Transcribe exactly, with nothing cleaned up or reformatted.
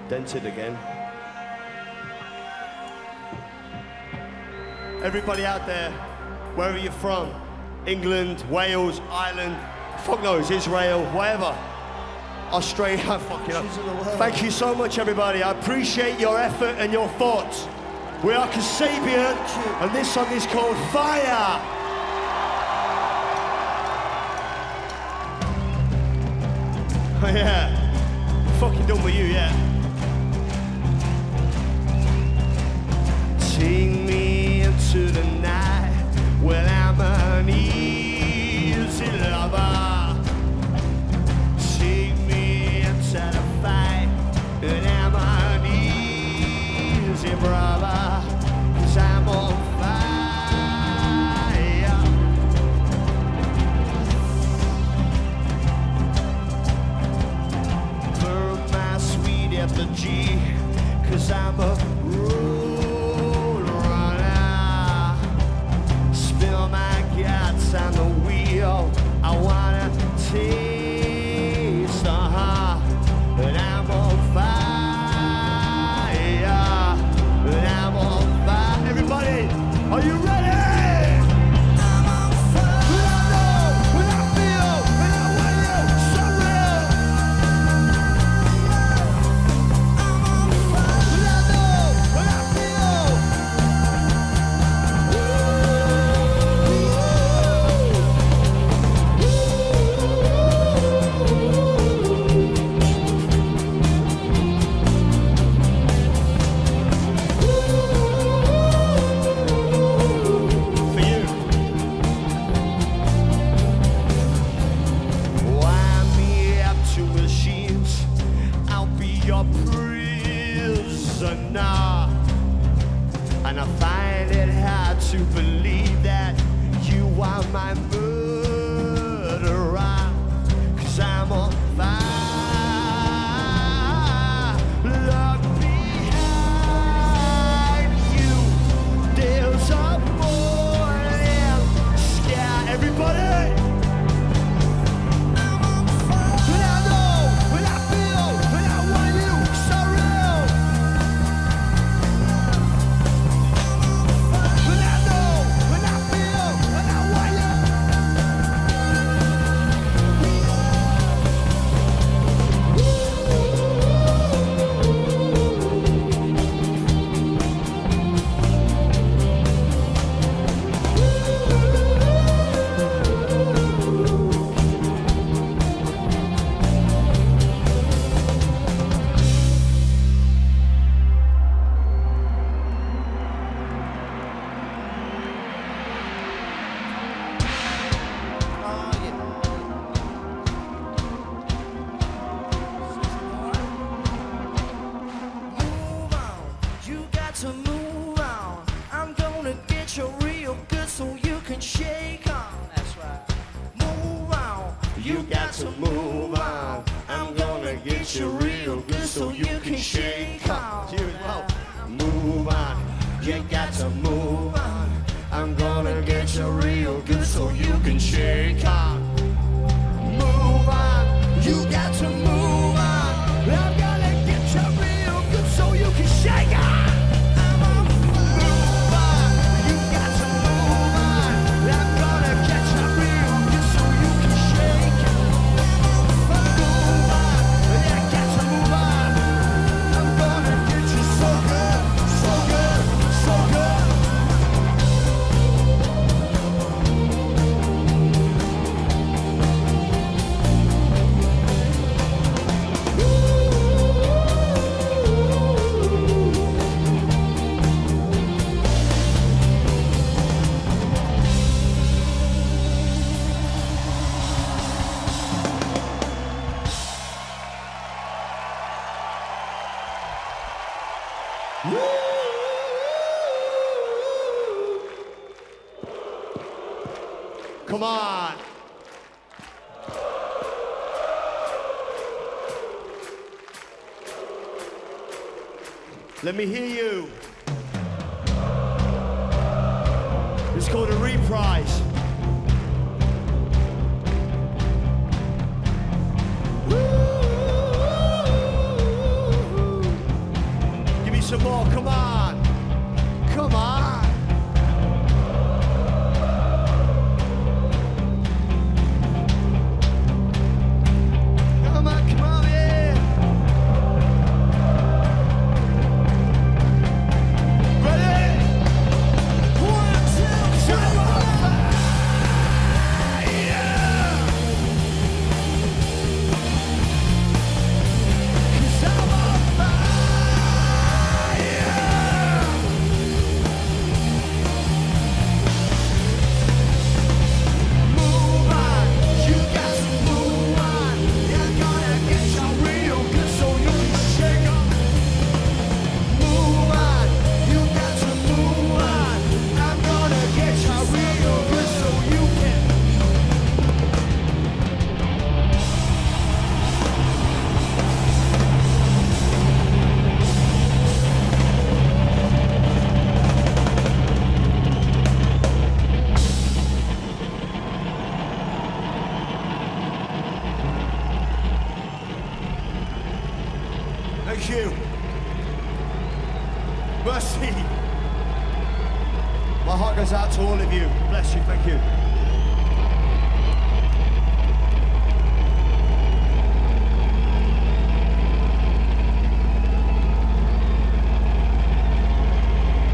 dented again. Everybody out there, wherever you're from, England, Wales, Ireland, fuck knows, Israel, wherever, Australia, fucking up. Thank you so much, everybody. I appreciate your effort and your thoughts. We are Kasabian, and this song is called Fire. Oh yeah, fucking done with you, yeah. Take me into the night when I'm an easy lover. Take me into the fight when I'm an easy brother. 'Cause I'm on fire. Burn my sweet effigy, 'cause I'm a road runner. Spill my guts on the wheel. I wanna taste the heart, but I'm on fire. But I'm on fire. Everybody, are you ready? I'm on fire. When I know, when I feel, when I want you, so real. I'm on fire. When I know, when I feel. For you. Wind me up to machines, I'll be your prisoner. And I find it hard to believe that you are my murderer. 'Cause I'm on fire. Look behind you. There's a morning sky. Everybody! I'm on fire. When I know, when I feel, when I want you, so real. When I know, when I feel, when I want you. Move on, you got to move on. I'm gonna get you real good so you can shake on. That's right. Move on, You got to move on. I'm gonna get you real good so you can shake on. You as well. Move on. You got to move on. I'm gonna get you real good so you can shake on. Move on. You got to move on. I'm gonna get you real good so you can shake on. I'm on move on. You got to move on. I'm gonna get you real good so you can shake on. Move on. You got to move on. I'm gonna get you so good, so good, so good. Come on. Let me hear you. It's called a reprise. Woo! Thank you. Mercy. My heart goes out to all of you. Bless you. Thank you.